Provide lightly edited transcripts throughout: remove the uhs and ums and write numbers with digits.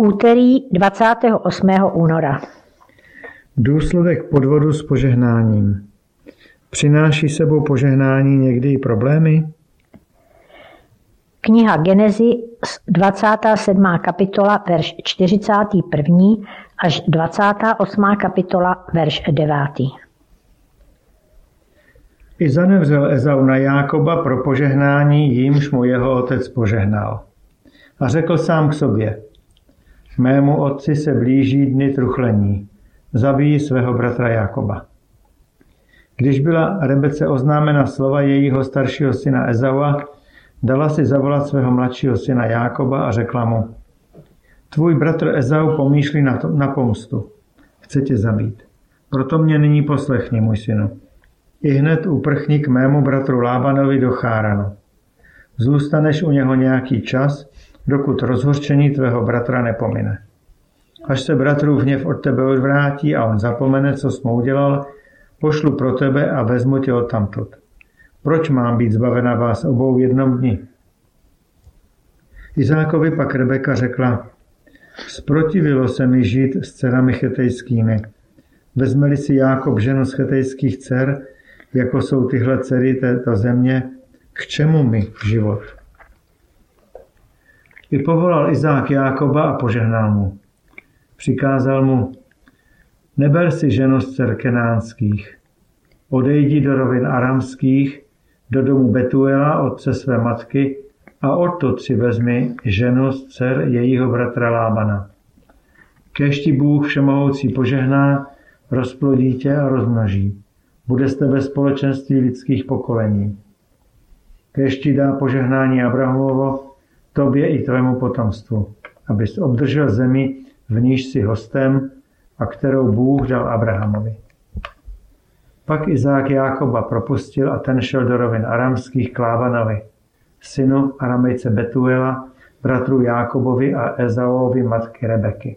Úterý 28. února. Důsledek podvodu s požehnáním. Přináší sebou požehnání někdy i problémy? Kniha Genezi, 27. kapitola, verš 41. až 28. kapitola, verš 9. I zanevřel Ezau na Jákoba pro požehnání, jímž mu jeho otec požehnal. A řekl sám k sobě: mému otci se blíží dny truchlení, zabijí svého bratra Jákoba. Když byla Rebece oznámena slova jejího staršího syna Ezaua, dala si zavolat svého mladšího syna Jákoba a řekla mu: tvůj bratr Ezau pomýšlí na pomstu, chce tě zabít. Proto mě nyní poslechni, můj synu. Ihned uprchni k mému bratru Lábanovi do Cháranu. Zůstaneš u něho nějaký čas, dokud rozhořčení tvého bratra nepomine. Až se bratrův hněv od tebe odvrátí a on zapomene, co jsi mu udělal, pošlu pro tebe a vezmu tě odtamtud. Proč mám být zbavena vás obou v jednom dni? Izákovi pak Rebeka řekla: zprotivilo se mi žít s dcerami chetejskými. Vezme-li si Jákob ženu z chetejských dcer, jako jsou tyhle dcery této země, k čemu mi život? I povolal Izák Jákoba a požehnal mu. Přikázal mu: neber si ženu z dcer kenánských. Odejdi do rovin aramských, do domu Betuela, otce své matky, a odtud si vezmi ženu z dcer jejího bratra Lábana. Kéž ti Bůh všemohoucí požehná, rozplodí tě a rozmnoží. Bude z tebe společenství lidských pokolení. Kéž ti dá požehnání Abrahamovo, tobě i tvému potomstvu, abys obdržel zemi, v níž si hostem a kterou Bůh dal Abrahamovi. Pak Izák Jákoba propustil a ten šel do rovin aramských k Lábanovi, synu Aramejce Betuela, bratru Jákobovi a Ezauovi matky Rebeky.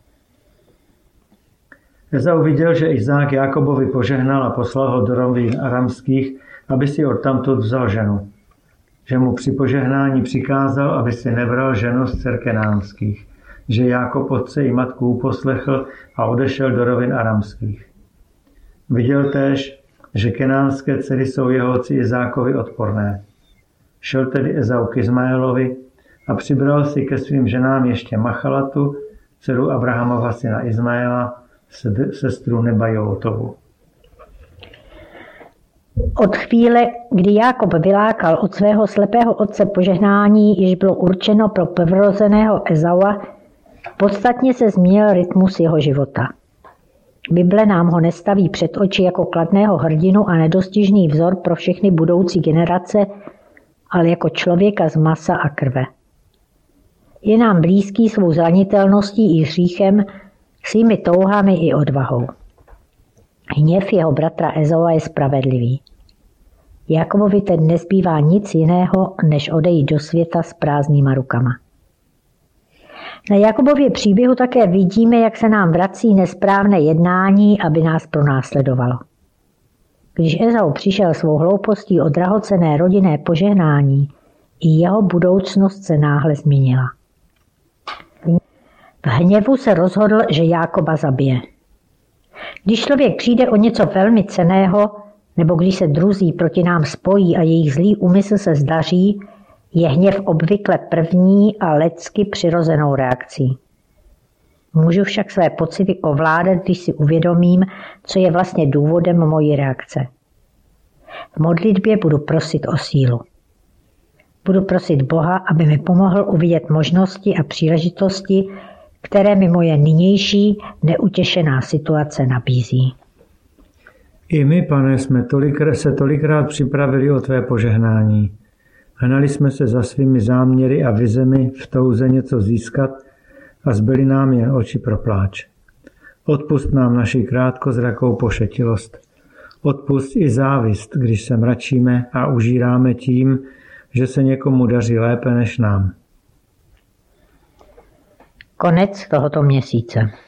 Ezau viděl, že Izák Jákobovi požehnal a poslal ho do rovin aramských, aby si odtamtud vzal ženu. Že mu při požehnání přikázal, aby si nebral ženu z dcer kenánských, že Jákob otce i matku uposlechl a odešel do rovin aramských. Viděl též, že kenánské dcery jsou jeho otci Izákovi odporné. Šel tedy Ezau k Izmaelovi a přibral si ke svým ženám ještě Machalatu, dceru Abrahamova syna Izmaela, sestru Nebajootovu. Od chvíle, kdy Jákob vylákal od svého slepého otce požehnání, jež bylo určeno pro prvorozeného Ezaua, podstatně se změnil rytmus jeho života. Bible nám ho nestaví před oči jako kladného hrdinu a nedostižný vzor pro všechny budoucí generace, ale jako člověka z masa a krve. Je nám blízký svou zranitelností i hříchem, svými touhami i odvahou. Hněv jeho bratra Ezaua je spravedlivý. Jakobovi teď nezbývá nic jiného, než odejít do světa s prázdnýma rukama. Na Jakobově příběhu také vidíme, jak se nám vrací nesprávné jednání, aby nás pronásledovalo. Když Ezau přišel svou hloupostí o drahocenné rodinné požehnání, i jeho budoucnost se náhle změnila. V hněvu se rozhodl, že Jákoba zabije. Když člověk přijde o něco velmi cenného, nebo když se druzí proti nám spojí a jejich zlý úmysl se zdaří, je hněv obvykle první a lidsky přirozenou reakcí. Můžu však své pocity ovládat, když si uvědomím, co je vlastně důvodem mojí reakce. V modlitbě budu prosit o sílu. Budu prosit Boha, aby mi pomohl uvidět možnosti a příležitosti, které mi moje nynější neutěšená situace nabízí. I my, Pane, jsme se tolikrát připravili o tvé požehnání. Hnali jsme se za svými záměry a vizemi v touze něco získat a zbyly nám jen oči pro pláč. Odpusť nám naši krátkozrakou pošetilost. Odpusť i závist, když se mračíme a užíráme tím, že se někomu daří lépe než nám. Konec tohoto měsíce.